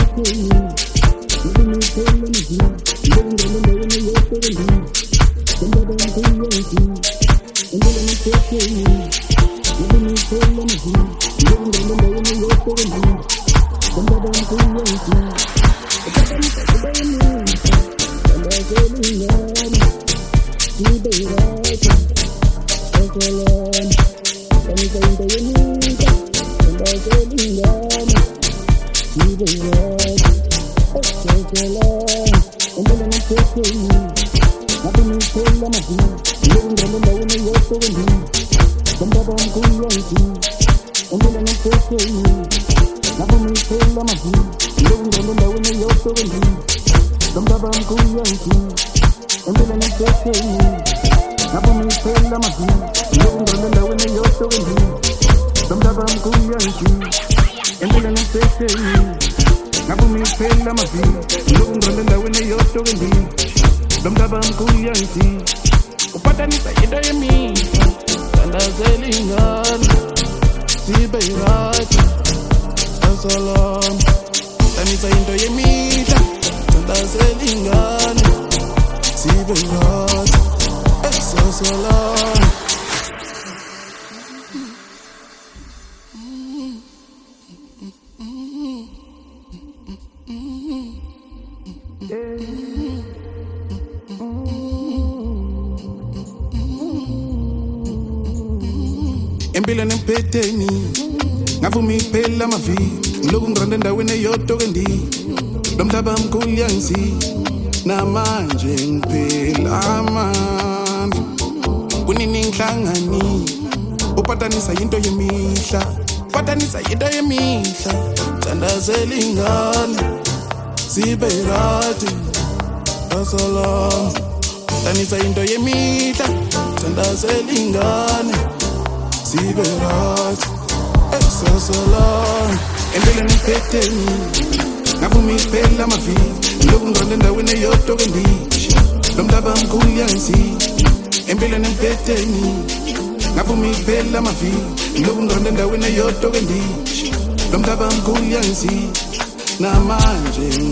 Empilweni empetheni ngavuma iphela amavili ngiloku ngironda endaweni eyodwa kendi lo mhlaba mkhulu yangisi namanje ngiphela amandla kunini ngihlangani upatanisa into yemihla patanisa into yemihla thandazela ingane sibe right asalam patanisa into yemihla thandazela ingane sibe right asalam empilweni empetheni ngavuma iphela amavili ngiloku ngironda endaweni eyodwa kendi lo mhlaba mkhulu yangisi empilweni empetheni ngavuma iphela amavili ngiloku ngironda endaweni eyodwa kendi lo mhlaba mkhulu yangisi namanje